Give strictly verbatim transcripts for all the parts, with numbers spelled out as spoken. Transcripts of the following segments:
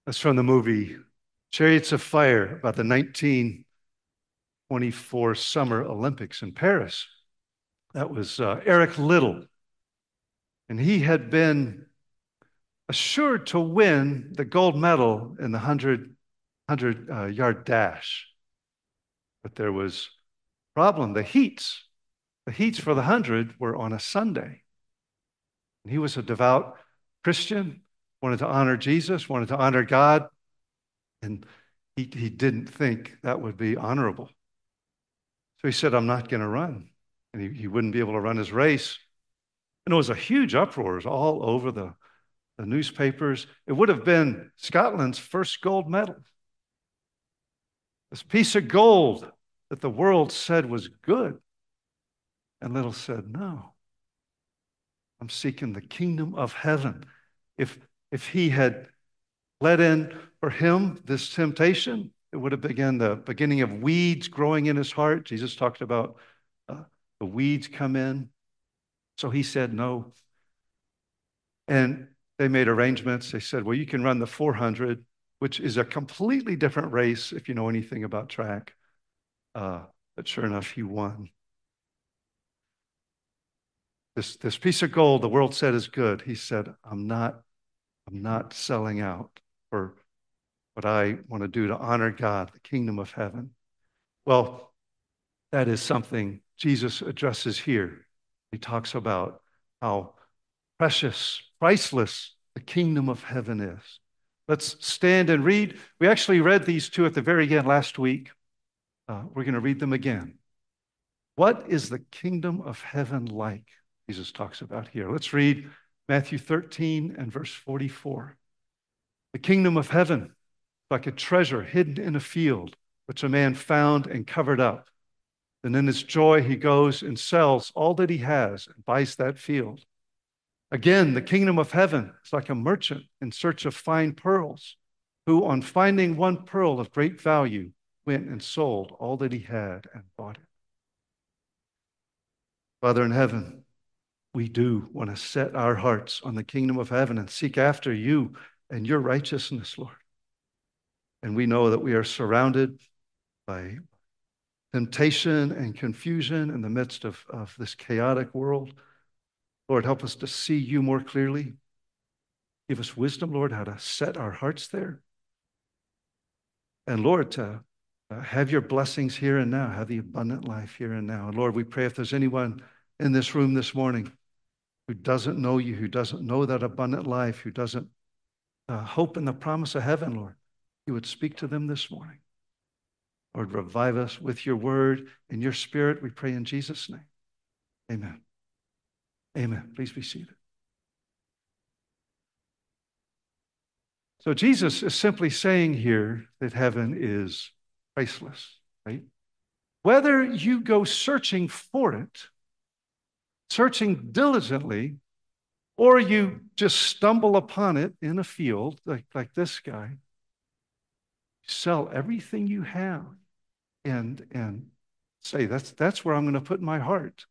That's from the movie Chariots of Fire about the nineteen twenty-four Summer Olympics in Paris. That was uh, Eric Liddell, and he had been assured to win the gold medal in the one hundred, uh, yard dash. But there was a problem. The heats, the heats for the one hundred were on a Sunday. And he was a devout Christian, wanted to honor Jesus, wanted to honor God, and he, he didn't think that would be honorable. So he said, I'm not going to run. And he, he wouldn't be able to run his race. And it was a huge uproar. It was all over the, the newspapers. It would have been Scotland's first gold medal. This piece of gold that the world said was good. And Liddell said, no, I'm seeking the kingdom of heaven. If, if he had let in for him this temptation, it would have begun the beginning of weeds growing in his heart. Jesus talked about uh, the weeds come in. So he said no. And they made arrangements. They said, well, you can run the four hundred, which is a completely different race if you know anything about track. Uh, but sure enough, he won. This, this piece of gold the world said is good. He said, I'm not, I'm not selling out for what I want to do to honor God, the kingdom of heaven. Well, that is something Jesus addresses here. He talks about how precious, priceless the kingdom of heaven is. Let's stand and read. We actually read these two at the very end last week. Uh, we're going to read them again. What is the kingdom of heaven like? Jesus talks about here. Let's read Matthew thirteen and verse forty-four. The kingdom of heaven, like a treasure hidden in a field, which a man found and covered up. And in his joy, he goes and sells all that he has and buys that field. Again, the kingdom of heaven is like a merchant in search of fine pearls, who, on finding one pearl of great value, went and sold all that he had and bought it. Father in heaven, we do want to set our hearts on the kingdom of heaven and seek after you and your righteousness, Lord. And we know that we are surrounded by temptation and confusion in the midst of, of this chaotic world. Lord, help us to see you more clearly. Give us wisdom, Lord, how to set our hearts there. And Lord, to uh, have your blessings here and now, have the abundant life here and now. And Lord, we pray if there's anyone in this room this morning who doesn't know you, who doesn't know that abundant life, who doesn't uh, hope in the promise of heaven, Lord, you would speak to them this morning. Lord, revive us with your word and your spirit, we pray in Jesus' name. Amen. Amen. Please be seated. So Jesus is simply saying here that heaven is priceless, right? Whether you go searching for it, searching diligently, or you just stumble upon it in a field like, like this guy, sell everything you have and, and say, that's, that's where I'm going to put my heart.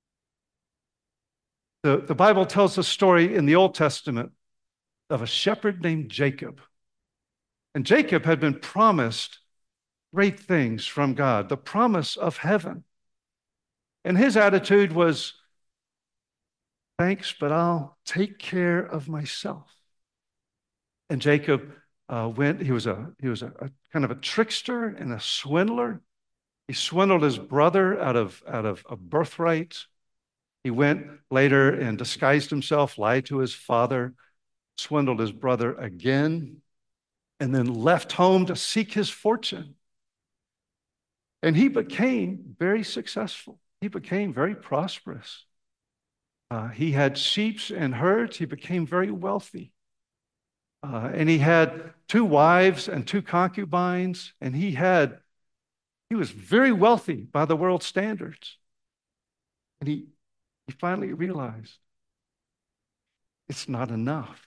The, the Bible tells a story in the Old Testament of a shepherd named Jacob. And Jacob had been promised great things from God, the promise of heaven. And his attitude was, thanks, but I'll take care of myself. And Jacob uh, went, he was, a, he was a, a kind of a trickster and a swindler. He swindled his brother out of, out of a birthright. He went later and disguised himself, lied to his father, swindled his brother again, and then left home to seek his fortune. And he became very successful. He became very prosperous. Uh, he had sheep and herds. He became very wealthy. Uh, and he had two wives and two concubines, and he had, he was very wealthy by the world's standards. And he, he finally realized it's not enough.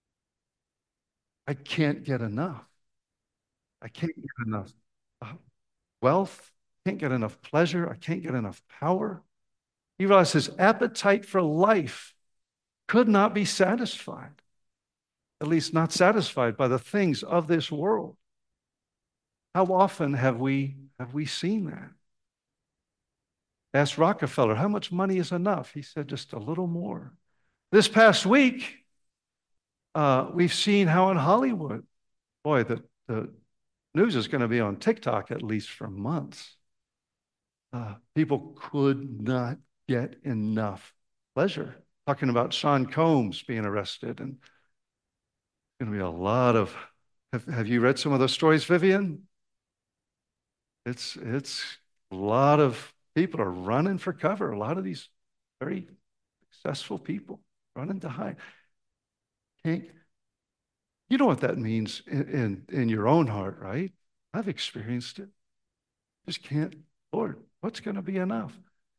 I can't get enough. I can't get enough uh, wealth. I can't get enough pleasure. I can't get enough power. He realized his appetite for life could not be satisfied. at least not satisfied by the things of this world. How often have we have we seen that? Asked Rockefeller, how much money is enough? He said, just a little more. This past week, uh, we've seen how in Hollywood, boy, the, the news is going to be on TikTok at least for months. Uh, people could not get enough pleasure. Talking about Sean Combs being arrested, and going to be a lot of. Have, have you read some of those stories, Vivian? It's it's a lot of people are running for cover. A lot of these very successful people running to hide. Can't, you know what that means in, in, in your own heart, right? I've experienced it. Just can't, Lord, what's going to be enough?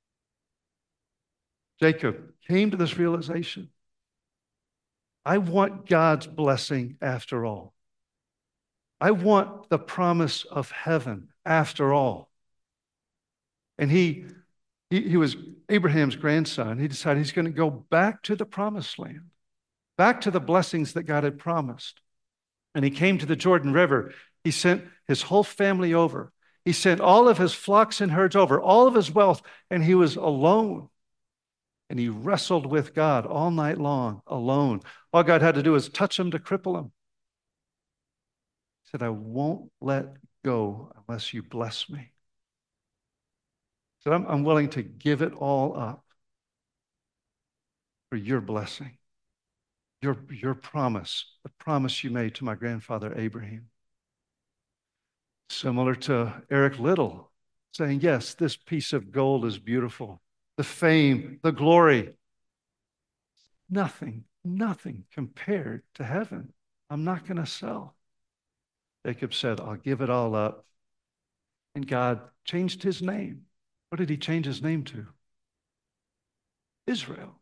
Jacob came to this realization. I want God's blessing after all. I want the promise of heaven after all. And he, he, he was Abraham's grandson. He decided he's going to go back to the promised land, back to the blessings that God had promised. And he came to the Jordan River. He sent his whole family over. He sent all of his flocks and herds over, all of his wealth, and he was alone. And he wrestled with God all night long, alone. All God had to do was touch him to cripple him. He said, I won't let go unless you bless me. He said, I'm, I'm willing to give it all up for your blessing, your, your promise, the promise you made to my grandfather Abraham. Similar to Eric Liddell saying, yes, this piece of gold is beautiful. The fame, the glory, nothing, nothing compared to heaven. I'm not going to sell. Jacob said, I'll give it all up. And God changed his name. What did he change his name to? Israel.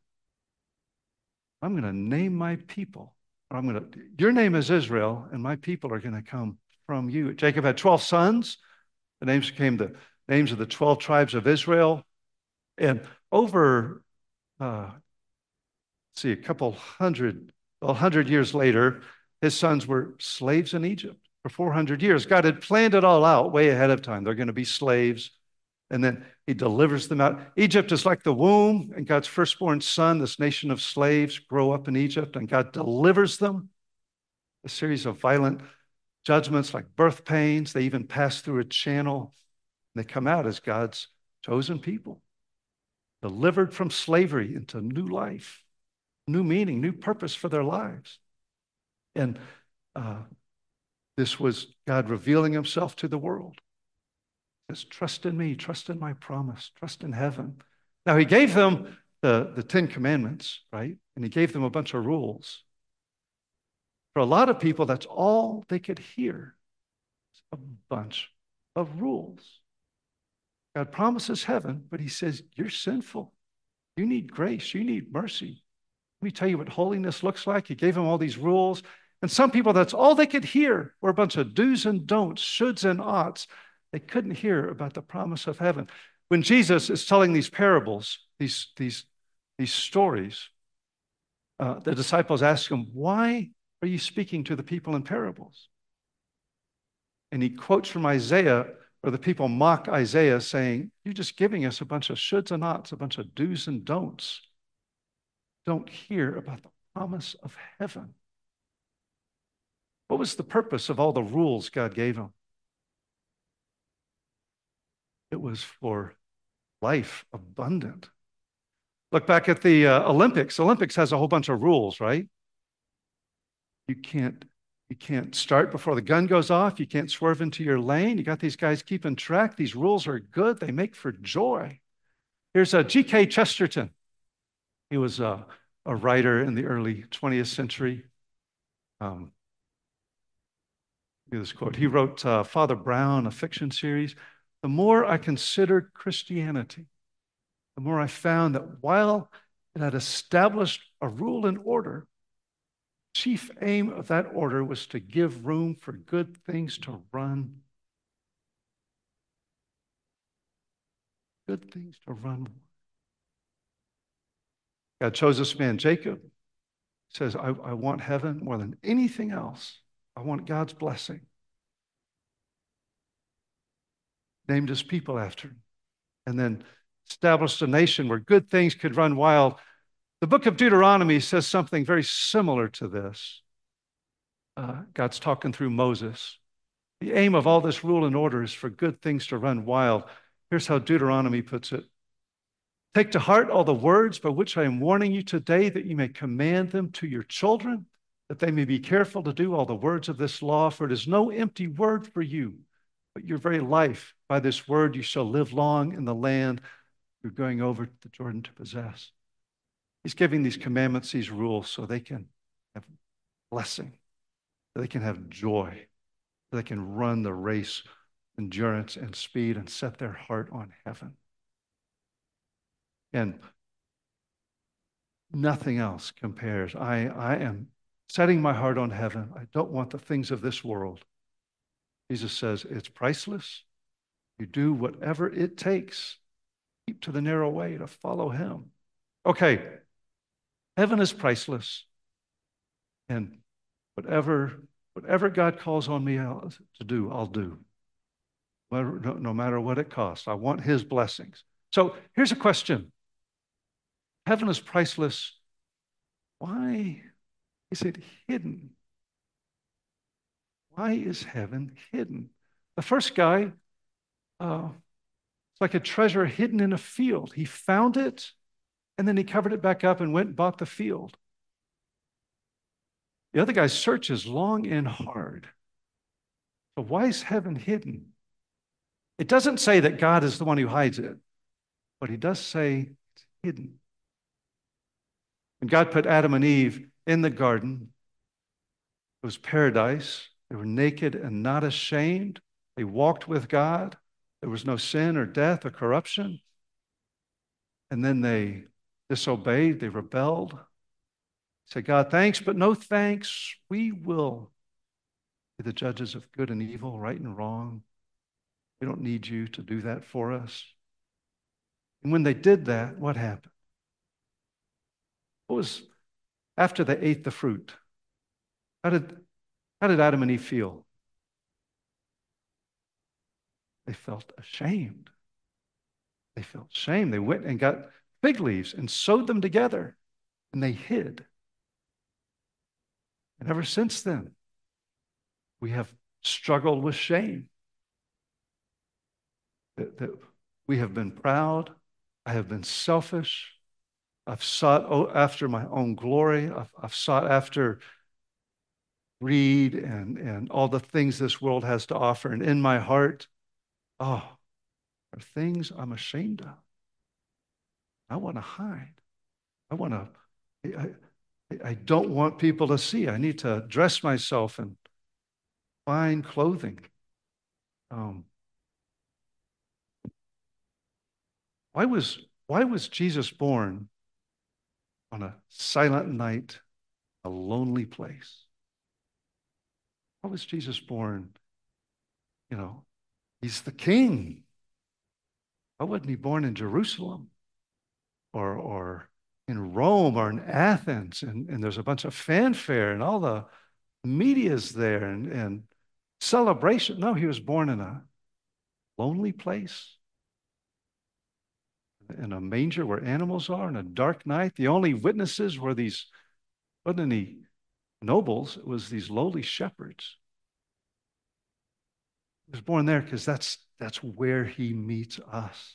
I'm going to name my people. I'm going to, your name is Israel, and my people are going to come from you. Jacob had twelve sons. The names became the names of the twelve tribes of Israel. And over, uh, let's see, a couple hundred, a hundred years later, his sons were slaves in Egypt for four hundred years. God had planned it all out way ahead of time. They're going to be slaves. And then he delivers them out. Egypt is like the womb, and God's firstborn son, this nation of slaves, grow up in Egypt, and God delivers them. A series of violent judgments like birth pains. They even pass through a channel. And they come out as God's chosen people, delivered from slavery into new life, new meaning, new purpose for their lives. And uh, this was God revealing himself to the world. He says, trust in me, trust in my promise, trust in heaven. Now, he gave them the, the Ten Commandments, right? And he gave them a bunch of rules. For a lot of people, that's all they could hear. A bunch of rules. God promises heaven, but he says, you're sinful. You need grace. You need mercy. Let me tell you what holiness looks like. He gave them all these rules. And some people, that's all they could hear were a bunch of do's and don'ts, shoulds and oughts. They couldn't hear about the promise of heaven. When Jesus is telling these parables, these, these, these stories, uh, the disciples ask him, why are you speaking to the people in parables? And he quotes from Isaiah, where the people mock Isaiah, saying, you're just giving us a bunch of shoulds and oughts, a bunch of do's and don'ts. Don't hear about the promise of heaven. What was the purpose of all the rules God gave them? It was for life abundant. Look back at the uh, Olympics. Olympics has a whole bunch of rules, right? You can't, you can't start before the gun goes off. You can't swerve into your lane. You got these guys keeping track. These rules are good. They make for joy. Here's a G K Chesterton. He was a, a writer in the early twentieth century. Um, this quote. He wrote uh, Father Brown, a fiction series. The more I considered Christianity, the more I found that while it had established a rule and order, chief aim of that order was to give room for good things to run. Good things to run. God chose this man, Jacob, He says, I, I want heaven more than anything else. I want God's blessing. Named his people after him. And then established a nation where good things could run wild. The book of Deuteronomy says something very similar to this. Uh, God's talking through Moses. The aim of all this rule and order is for good things to run wild. Here's how Deuteronomy puts it. Take to heart all the words by which I am warning you today, that you may command them to your children, that they may be careful to do all the words of this law, for it is no empty word for you, but your very life. By this word you shall live long in the land you're going over the Jordan to possess. He's giving these commandments, these rules, so they can have blessing, so they can have joy, so they can run the race, endurance and speed, and set their heart on heaven. And nothing else compares. I, I am setting my heart on heaven. I don't want the things of this world. Jesus says it's priceless. You do whatever it takes. Keep to the narrow way to follow him. Okay, heaven is priceless. And whatever, whatever God calls on me to do, I'll do. No, no matter what it costs. I want his blessings. So here's a question. Heaven is priceless. Why is it hidden? Why is heaven hidden? The first guy, uh, it's like a treasure hidden in a field. He found it, and then he covered it back up and went and bought the field. The other guy searches long and hard. So why is heaven hidden? It doesn't say that God is the one who hides it, but he does say it's hidden. When God put Adam and Eve in the garden, it was paradise. They were naked and not ashamed. They walked with God. There was no sin or death or corruption. And then they disobeyed. They rebelled. Said, God, thanks, but no thanks. We will be the judges of good and evil, right and wrong. We don't need you to do that for us. And when they did that, what happened? What was after they ate the fruit? How did, how did Adam and Eve feel? They felt ashamed. They felt shame. They went and got fig leaves and sewed them together, and they hid. And ever since then, we have struggled with shame. That, that we have been proud. I have been selfish. I've sought after my own glory. I've, I've sought after greed and, and all the things this world has to offer. And in my heart, oh, are things I'm ashamed of. I want to hide. I want to, I, I don't want people to see. I need to dress myself in fine clothing. Um, why was, why was Jesus born on a silent night, a lonely place? Why was Jesus born? You know, he's the king. Why wasn't he born in Jerusalem or, or in Rome or in Athens? And, and there's a bunch of fanfare and all the media's there and, and celebration. No, he was born in a lonely place, in a manger where animals are, in a dark night. The only witnesses were these, wasn't any nobles, it was these lowly shepherds. He was born there because that's, that's where he meets us.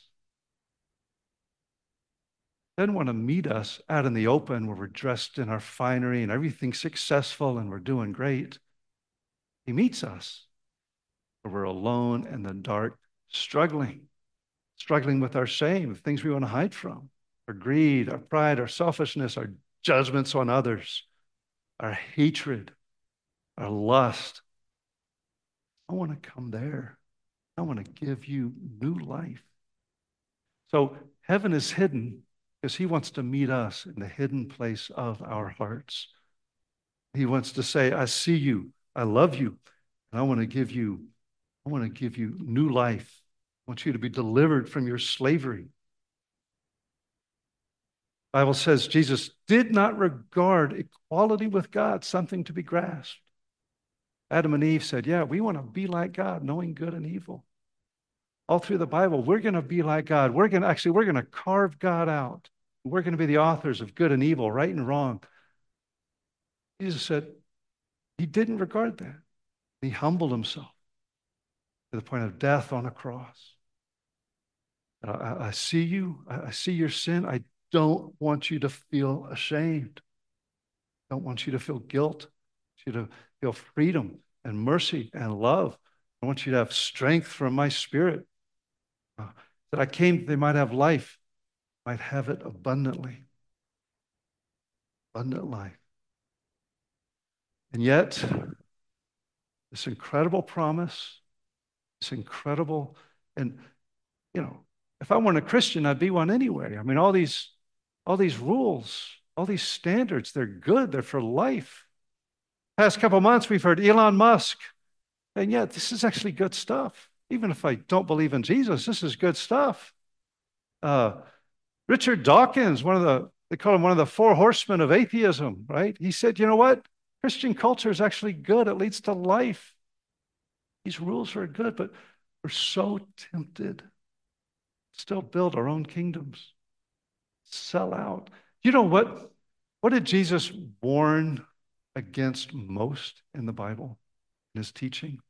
He doesn't want to meet us out in the open where we're dressed in our finery and everything's successful and we're doing great. He meets us where we're alone in the dark, struggling, struggling with our shame, the things we want to hide from, our greed, our pride, our selfishness, our judgments on others, our hatred, our lust. I want to come there. I want to give you new life. So heaven is hidden because he wants to meet us in the hidden place of our hearts. He wants to say, I see you, I love you, and I want to give you, I want to give you new life. I want you to be delivered from your slavery. The Bible says Jesus did not regard equality with God something to be grasped. Adam and Eve said, yeah, we want to be like God, knowing good and evil. All through the Bible, we're going to be like God. We're going to actually, we're going to carve God out. We're going to be the authors of good and evil, right and wrong. Jesus said he didn't regard that. He humbled himself to the point of death on a cross. I, I see you. I see your sin. I don't want you to feel ashamed. I don't want you to feel guilt. I want you to feel freedom and mercy and love. I want you to have strength from my spirit. Uh, that I came that they might have life, might have it abundantly. Abundant life. And yet, this incredible promise, this incredible, and you know, if I weren't a Christian, I'd be one anyway. I mean, all these, all these rules, all these standards, they're good, they're for life. Past couple months, we've heard Elon Musk, and yet this is actually good stuff. Even if I don't believe in Jesus, this is good stuff. Uh, Richard Dawkins, one of the, they call him one of the four horsemen of atheism, right? He said, you know what? Christian culture is actually good. It leads to life. These rules are good, but we're so tempted. Still build our own kingdoms. Sell out. You know what? What did Jesus warn against most in the Bible, in his teaching?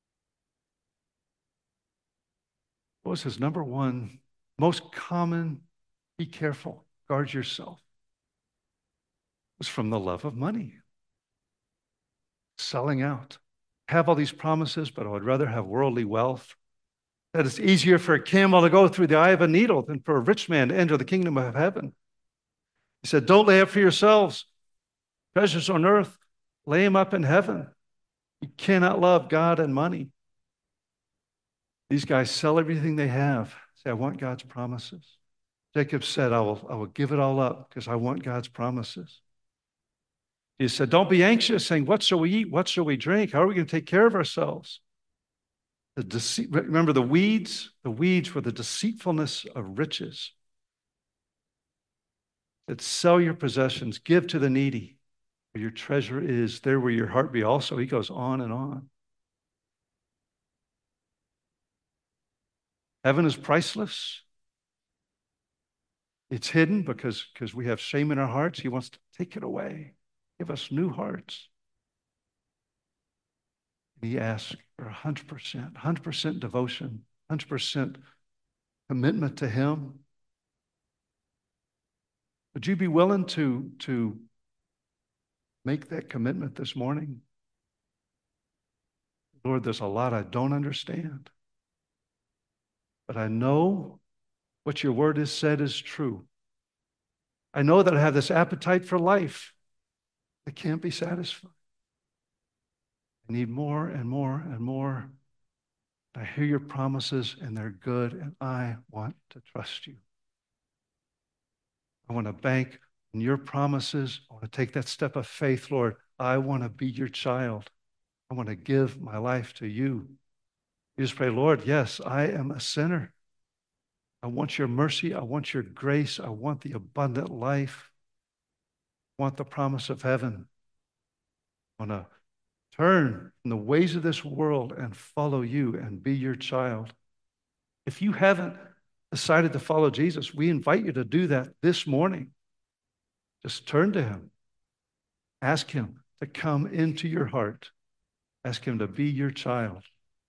What was his number one, most common, be careful, guard yourself? It was from the love of money. Selling out. Have all these promises, but I would rather have worldly wealth. That it's easier for a camel to go through the eye of a needle than for a rich man to enter the kingdom of heaven. He said, don't lay up for yourselves treasures on earth. Lay them up in heaven. You cannot love God and money. These guys sell everything they have. Say, I want God's promises. Jacob said, I will, I will give it all up because I want God's promises. He said, don't be anxious, saying, what shall we eat? What shall we drink? How are we going to take care of ourselves? The deceit, remember the weeds? The weeds were the deceitfulness of riches. That sell your possessions, give to the needy. Where your treasure is, there where your heart be also. He goes on and on. Heaven is priceless. It's hidden because, because we have shame in our hearts. He wants to take it away. Give us new hearts. And he asks for one hundred percent, one hundred percent devotion, one hundred percent commitment to him. Would you be willing to, to make that commitment this morning? Lord, there's a lot I don't understand, but I know what your word has said is true. I know that I have this appetite for life that can't be satisfied. I need more and more and more. I hear your promises and they're good, and I want to trust you. I want to bank on your promises. I want to take that step of faith, Lord. I want to be your child. I want to give my life to you. You just pray, Lord, yes, I am a sinner. I want your mercy. I want your grace. I want the abundant life. I want the promise of heaven. I want to turn from the ways of this world and follow you and be your child. If you haven't decided to follow Jesus, we invite you to do that this morning. Just turn to him. Ask him to come into your heart. Ask him to be your child.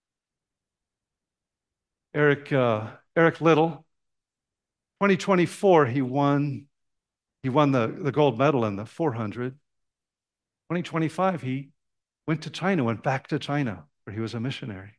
Eric, uh, Eric Little, twenty twenty-four, he won, he won the, the gold medal in the four hundred. twenty twenty-five, he went to China, went back to China, where he was a missionary.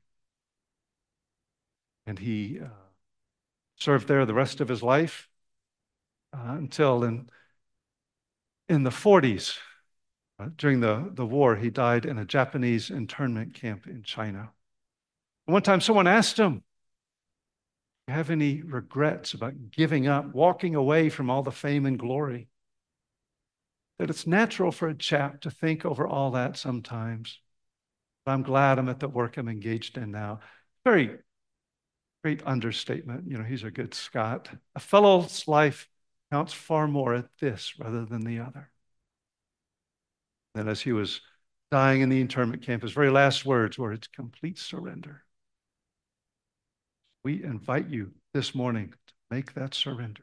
And he uh, served there the rest of his life uh, until in, in the forties, uh, during the, the war, he died in a Japanese internment camp in China. One time someone asked him, do you have any regrets about giving up, walking away from all the fame and glory? That it's natural for a chap to think over all that sometimes. But I'm glad I'm at the work I'm engaged in now. Very great understatement. You know, he's a good Scot. A fellow's life counts far more at this rather than the other. And as he was dying in the internment camp, his very last words were, it's complete surrender. We invite you this morning to make that surrender.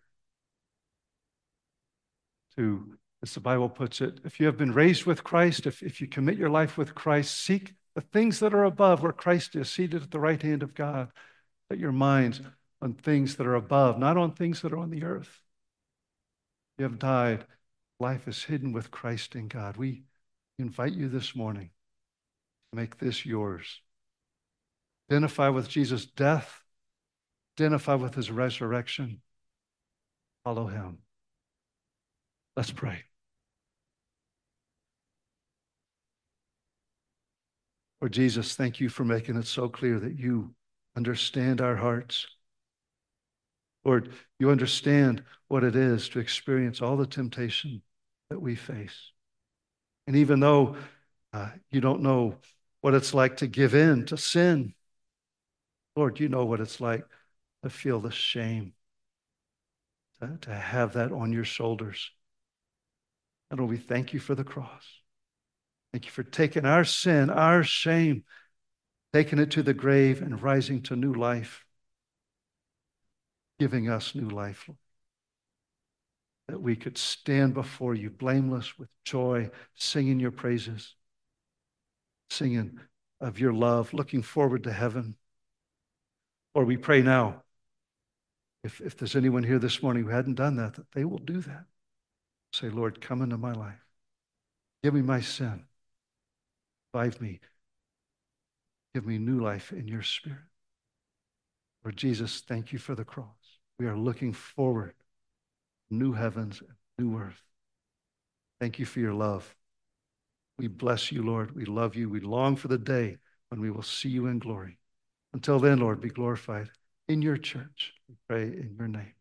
To, as the Bible puts it, if you have been raised with Christ, if, if you commit your life with Christ, seek the things that are above where Christ is seated at the right hand of God. Set your minds on things that are above, not on things that are on the earth. You have died. Life is hidden with Christ in God. We invite you this morning to make this yours. Identify with Jesus' death. Identify with his resurrection. Follow him. Let's pray. Lord Jesus, thank you for making it so clear that you understand our hearts. Lord, you understand what it is to experience all the temptation that we face. And even though uh, you don't know what it's like to give in to sin, Lord, you know what it's like to feel the shame, to, to have that on your shoulders. And Lord, we thank you for the cross. Thank you for taking our sin, our shame, taking it to the grave and rising to new life, giving us new life, Lord, that we could stand before you blameless with joy, singing your praises, singing of your love, looking forward to heaven. Lord, we pray now, if, if there's anyone here this morning who hadn't done that, that they will do that. Say, Lord, come into my life. Give me my sin. Revive me. Give me new life in your spirit. Lord Jesus, thank you for the cross. We are looking forward to new heavens and new earth. Thank you for your love. We bless you, Lord. We love you. We long for the day when we will see you in glory. Until then, Lord, be glorified in your church. We pray in your name.